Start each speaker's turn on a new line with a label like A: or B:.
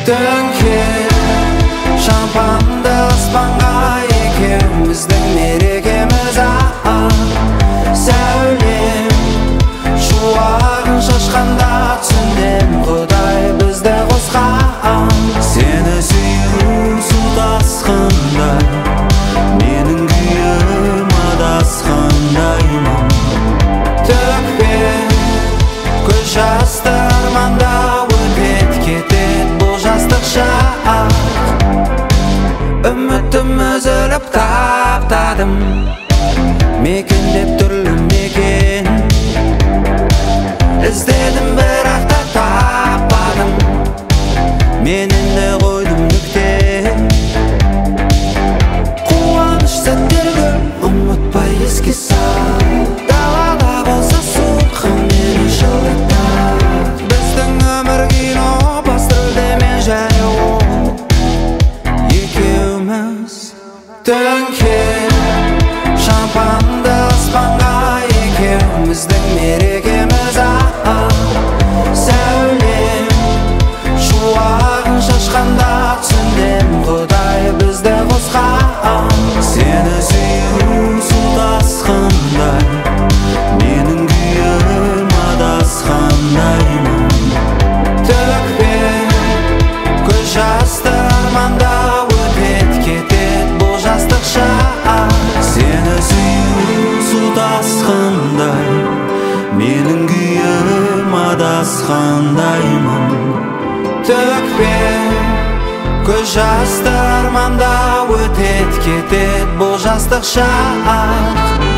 A: Döngkel şampanды аспанға екеуміздің мерекеміз сәулем шуағын шашқанда түсіндім Құдай бізді қосқан сені сүю су тасқындай менің күйім адасқандаймын төкпе көз жасты арманда өтет кетет бұл жастық шақ үмітім үзіліп таптадым мекендеп түрлі мекен іздедім бірақ та таппадым мен енді қойдым нүкте қуаныш сәттерді ұмытпай еске сал далада болса суық мені жылытар біздің өмір кино басрөлде мен және ол екеуміз төңкел шампанды аспанға екеуміздің мерекеміз сәулем шуағын шашқанда түсіндім Құдай бізді қосқан сені сүю су тасқындай менің күйім адасқандаймын төкпе көз жасты арманда өтет кетет бұл жастық шақ сені сүю су тасқындай менің күйім адасқандаймын төкпе көз жасты арманда өтет кетет бұл жастық шақ